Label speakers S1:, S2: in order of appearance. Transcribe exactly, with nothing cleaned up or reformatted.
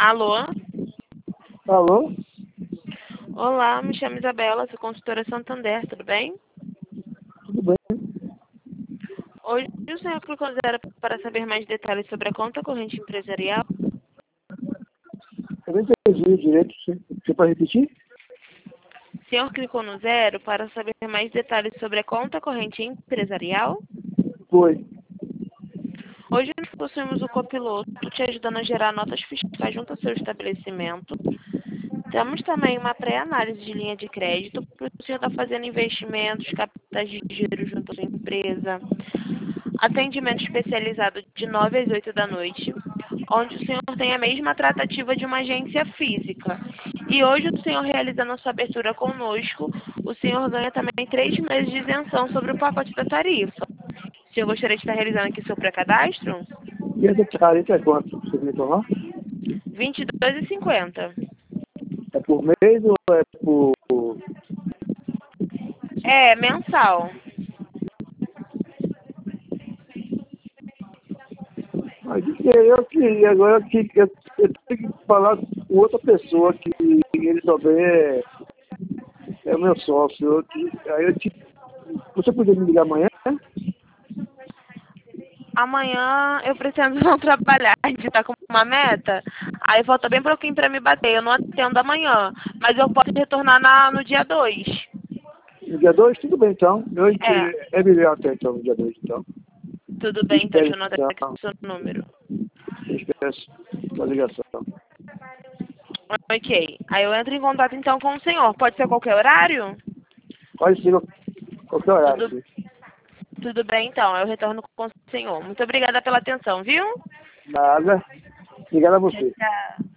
S1: Alô?
S2: Alô?
S1: Olá, me chamo Isabela, sou consultora Santander, tudo bem?
S2: Tudo bem?
S1: Hoje o senhor clicou no zero para saber mais detalhes sobre a conta corrente empresarial?
S2: Eu não entendi direito. Você você pode repetir?
S1: O senhor clicou no zero para saber mais detalhes sobre a conta corrente empresarial?
S2: Foi.
S1: Hoje nós possuímos o copiloto te ajudando a gerar notas fiscais junto ao seu estabelecimento. Temos também uma pré-análise de linha de crédito para o senhor estar fazendo investimentos, capitais de giro junto à sua empresa. Atendimento especializado de nove às oito da noite, onde o senhor tem a mesma tratativa de uma agência física. E hoje o senhor realizando a sua abertura conosco, o senhor ganha também três meses de isenção sobre o pacote da tarifa. O senhor gostaria de estar realizando aqui seu pré-cadastro?
S2: E essa tarifa é quanto? Você me informar?
S1: vinte e dois reais e cinquenta centavos.
S2: É por mês ou é por...
S1: É, mensal.
S2: Mas eu que agora eu, que, eu, eu tenho que falar com outra pessoa que ele também é, é o meu sócio. Eu, que- aí eu te, você poderia me ligar amanhã?
S1: Amanhã eu pretendo não trabalhar, a gente tá com uma meta, aí falta bem pouquinho pra me bater, eu não atendo amanhã, mas eu posso retornar na, no dia dois.
S2: No dia dois, tudo bem então. Eu,
S1: É,
S2: é melhor até então no dia dois então.
S1: tudo
S2: Eu
S1: bem, então
S2: espero
S1: deixa eu anotar aqui
S2: então.
S1: o seu número.
S2: Eu espero a ligação.
S1: Ok, aí eu entro em contato então com o senhor, pode ser qualquer horário?
S2: Pode ser qualquer horário,
S1: Tudo,
S2: sim.
S1: tudo bem então, eu retorno com o senhor. Muito obrigada pela atenção, viu?
S2: Nada. Obrigado a
S1: Tchau,
S2: você.
S1: tchau.